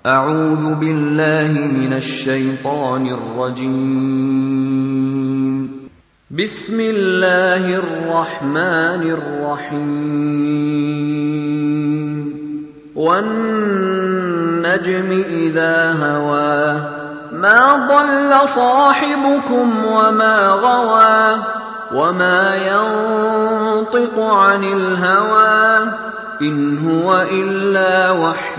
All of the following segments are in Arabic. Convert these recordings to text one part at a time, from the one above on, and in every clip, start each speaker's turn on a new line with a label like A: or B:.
A: أعوذ بالله من الشيطان الرجيم. بسم الله الرحمن الرحيم. والنجم إذا هوى ما ضل صاحبكم وما غوى وما ينطق عن الهوى إن هو إلا وحي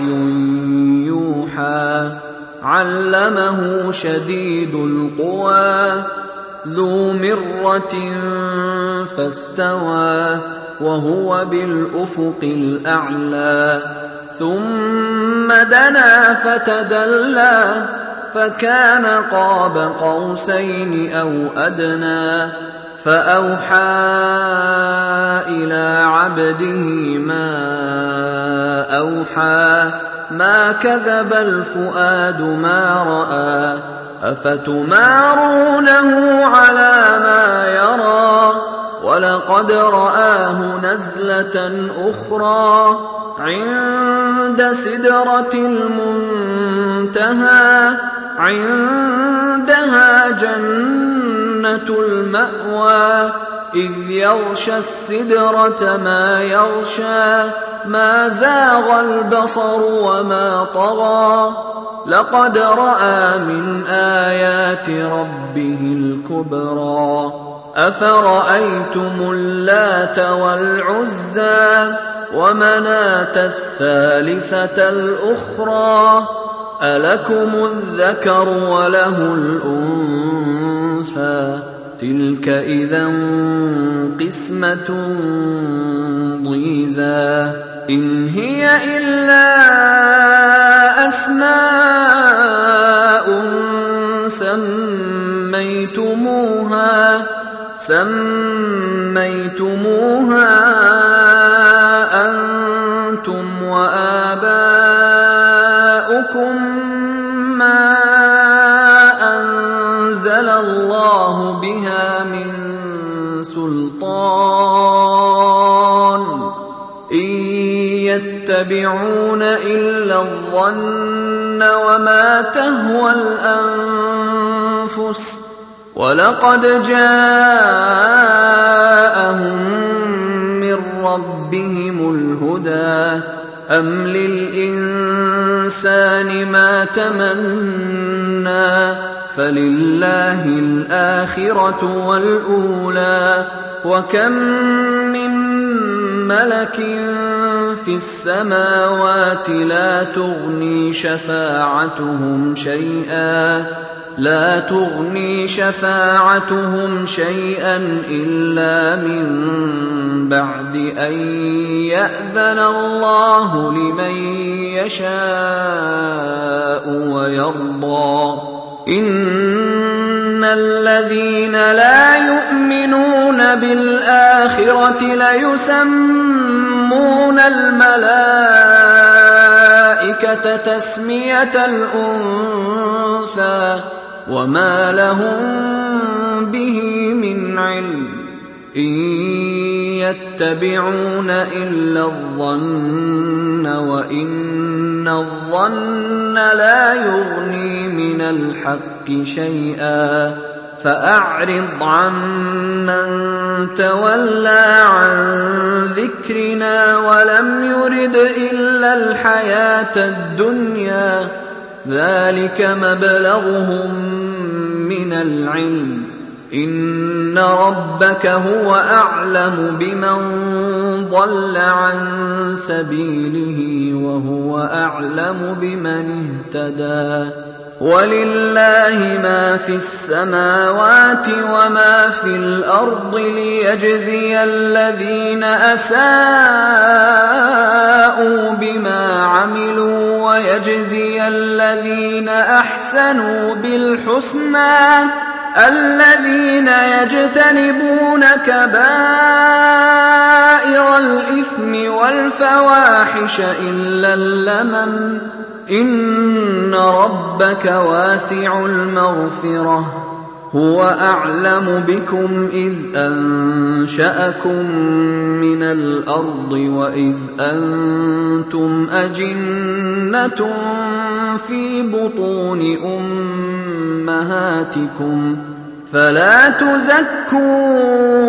A: يوحى. علمه شديد القوى ذو مرة فاستوى وهو بالأفق الأعلى. ثم دنا فتدلى فكان قاب قوسين أو أدنى. فأوحى إلى عبده ما أوحى. ما كذب الفؤاد ما رأى. أفتمارونه على ما يرى ولقد رآه نزلة أخرى عند سدرة المنتهى. عندها جنة المأوى إذ يغشى السدرة ما يغشى. ما زاغ البصر وما طغى لقد رأى من آيات ربه الكبرى. أفرأيتم اللات والعزى ومناة الثالثة الأخرى ألكم الذكر وله الأنثى تلك إذا قسمة ضيزى. إن هي إلا أسماء سميتموها أنتم وآباؤكم ما أنزل الله بها من سلطان إن يتبعون إلا الظن وما تهوى الأنفس ولقد جاءهم من ربهم الهدى. أم للإنسان ما تمنى فلله الآخرة والأولى. وكم من ملك في السماوات لا تغني شفاعتهم شيئا إلا من بعد أن يأذن الله لمن يشاء ويرضى. إن الذين لا يؤمنون بالآخرة ليسمون الملائكة تسمية الأنثى وما لهم به من علم. إن يتبعون إلا الظن وإن الظن لا يغني من الحق شيئا. فأعرض عمن تولى عن ذكرنا ولم يرد إلا الحياة الدنيا. ذلك مبلغهم من العلم. إن ربك هو أعلم بمن ضل عن سبيله وهو أعلم بمن اهتدى. ولله ما في السماوات وما في الأرض ليجزي الذين أساءوا بما عملوا ويجزي الذين أحسنوا بالحسنى. الذين يجتنبون كبائر الإثم والفواحش إلا اللمم. إن ربك واسع المغفرة هو أعلم بكم إذ أنشأكم من الأرض وإذ أنتم أجنة في بطون أمهاتكم فلا تزكوا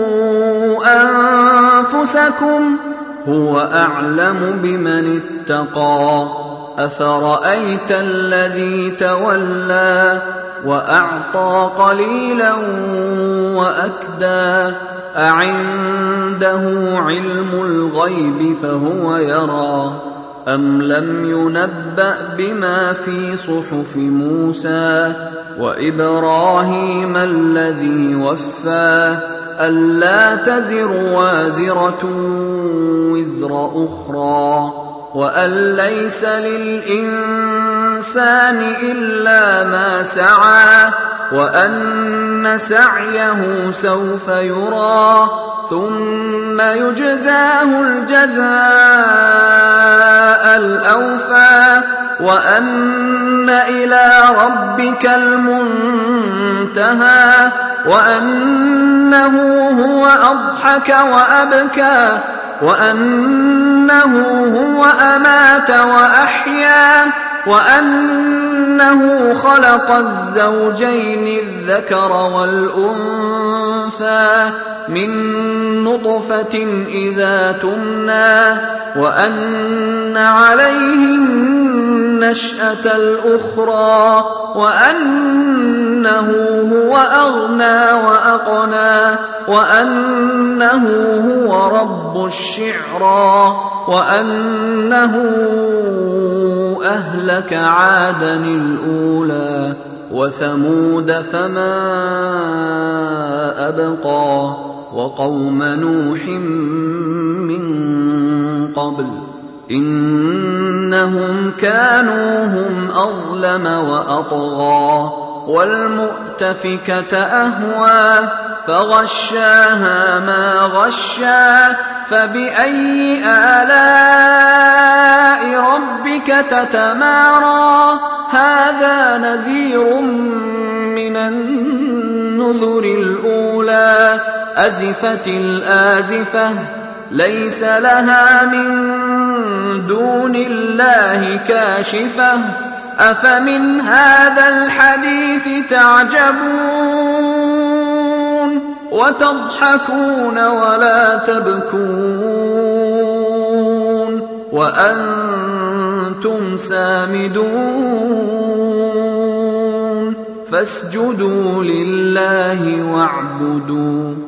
A: أنفسكم هو أعلم بمن اتقى أفرأيت الذي تولى وأعطى قليلا وأكدى أعنده علم الغيب فهو يرى أم لم ينبأ بما في صحف موسى وإبراهيم الذي وفى ألا تزر وازرة وزر أخرى وأن ليس للإنسان إلا ما سعى وأن سعيه سوف يرى ثم يجزاه الجزاء الأوفى وأن إلى ربك المنتهى وأنه هو أضحك وأبكى وأنه هو أمات وأحيا وأنه خلق الزوجين الذكر والأنثى من نطفة إذا تمنى وأن عليه النشأة الأخرى وأنه هو أغنى وأقنى وأنه هو رب الشعرى وأنه أهلك عادا الأولى وثمود فما أبقى وقوم نوح من قبل إنهم كانوا هم أظلم وأطغى والمؤتفكة أهوى فغشاها ما غشا فبأي آلاء ربك تتمارى هذا نذير من النذر الأولى أزفت الآزفة ليس لها من دون الله كاشفة أفمن هذا الحديث تعجبون وتضحكون ولا تبكون وأنتم سامدون فاسجدوا لله واعبدوا